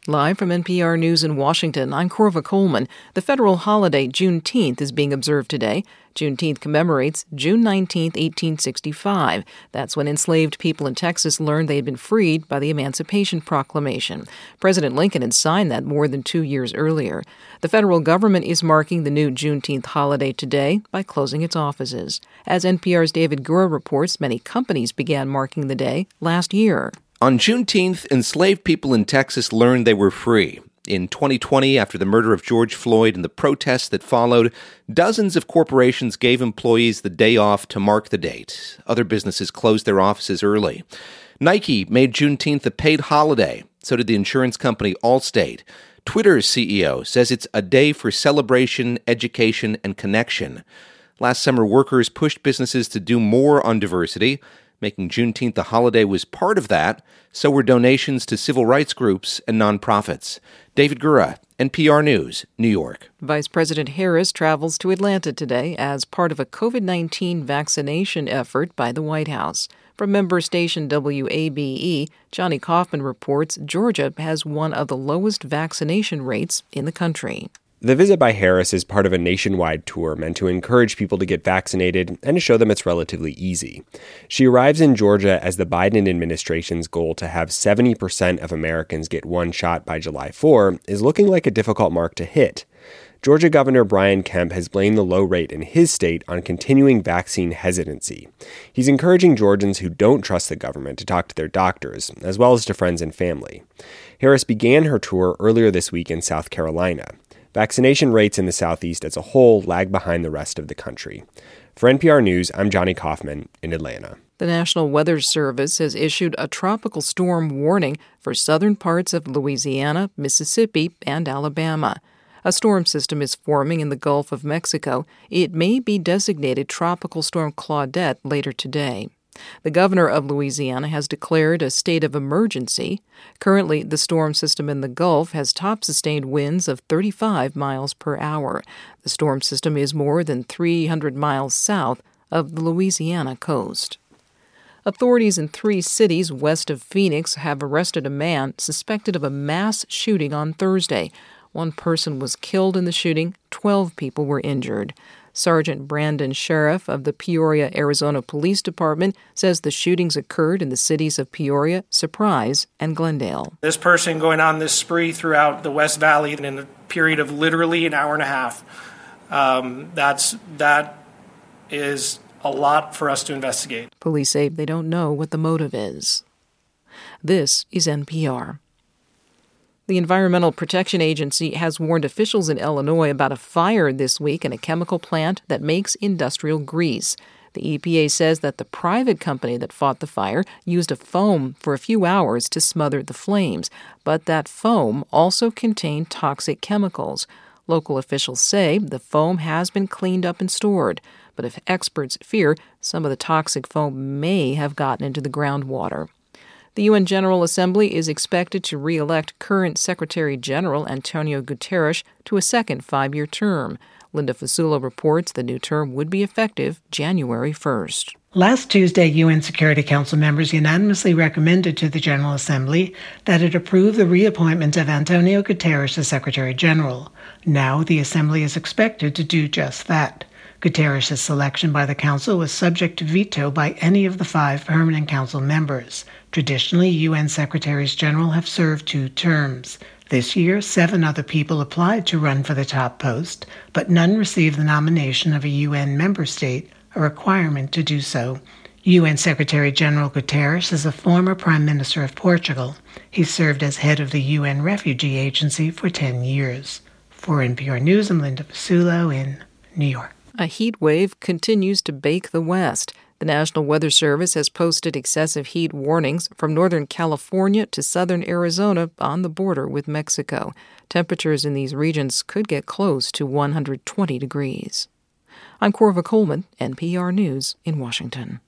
Live from NPR News in Washington, I'm Corva Coleman. The federal holiday Juneteenth is being observed today. Juneteenth commemorates June 19, 1865. That's when enslaved people in Texas learned they had been freed by the Emancipation Proclamation. President Lincoln had signed that more than 2 years earlier. The federal government is marking the new Juneteenth holiday today by closing its offices. As NPR's David Gura reports, many companies began marking the day last year. On Juneteenth, enslaved people in Texas learned they were free. In 2020, after the murder of George Floyd and the protests that followed, dozens of corporations gave employees the day off to mark the date. Other businesses closed their offices early. Nike made Juneteenth a paid holiday. So did the insurance company Allstate. Twitter's CEO says it's a day for celebration, education, and connection. Last summer, workers pushed businesses to do more on diversity. Making Juneteenth a holiday was part of that. So were donations to civil rights groups and nonprofits. David Gura, NPR News, New York. Vice President Harris travels to Atlanta today as part of a COVID-19 vaccination effort by the White House. From member station WABE, Johnny Kaufman reports Georgia has one of the lowest vaccination rates in the country. The visit by Harris is part of a nationwide tour meant to encourage people to get vaccinated and to show them it's relatively easy. She arrives in Georgia as the Biden administration's goal to have 70% of Americans get one shot by July 4 is looking like a difficult mark to hit. Georgia Governor Brian Kemp has blamed the low rate in his state on continuing vaccine hesitancy. He's encouraging Georgians who don't trust the government to talk to their doctors, as well as to friends and family. Harris began her tour earlier this week in South Carolina. Vaccination rates in the Southeast as a whole lag behind the rest of the country. For NPR News, I'm Johnny Kaufman in Atlanta. The National Weather Service has issued a tropical storm warning for southern parts of Louisiana, Mississippi, and Alabama. A storm system is forming in the Gulf of Mexico. It may be designated Tropical Storm Claudette later today. The governor of Louisiana has declared a state of emergency. Currently, the storm system in the Gulf has top sustained winds of 35 miles per hour. The storm system is more than 300 miles south of the Louisiana coast. Authorities in 3 cities west of Phoenix have arrested a man suspected of a mass shooting on Thursday. 1 person was killed in the shooting, 12 people were injured. Sergeant Brandon Sheriff of the Peoria, Arizona Police Department says the shootings occurred in the cities of Peoria, Surprise, and Glendale. This person going on this spree throughout the West Valley in a period of literally an hour and a half, that is a lot for us to investigate. Police say they don't know what the motive is. This is NPR. The Environmental Protection Agency has warned officials in Illinois about a fire this week in a chemical plant that makes industrial grease. The EPA says that the private company that fought the fire used a foam for a few hours to smother the flames, but that foam also contained toxic chemicals. Local officials say the foam has been cleaned up and stored, but if experts fear some of the toxic foam may have gotten into the groundwater. The UN General Assembly is expected to re-elect current Secretary General Antonio Guterres to a second 5-year term. Linda Fasula reports the new term would be effective January 1st. Last Tuesday, UN Security Council members unanimously recommended to the General Assembly that it approve the reappointment of Antonio Guterres as Secretary General. Now, the Assembly is expected to do just that. Guterres' selection by the Council was subject to veto by any of the 5 permanent Council members. Traditionally, UN Secretaries General have served 2 terms. This year, 7 other people applied to run for the top post, but none received the nomination of a UN member state, a requirement to do so. UN Secretary General Guterres is a former Prime Minister of Portugal. He served as head of the UN Refugee Agency for 10 years. For NPR News, I'm Linda Fasula in New York. A heat wave continues to bake the West. The National Weather Service has posted excessive heat warnings from northern California to southern Arizona on the border with Mexico. Temperatures in these regions could get close to 120 degrees. I'm Corva Coleman, NPR News in Washington.